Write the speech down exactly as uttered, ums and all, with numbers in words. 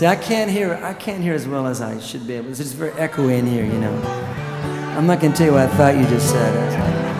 See, I can't hear. I can't hear as well as I should be able. It's just very echoey in here, you know. I'm not gonna tell you what I thought you just said.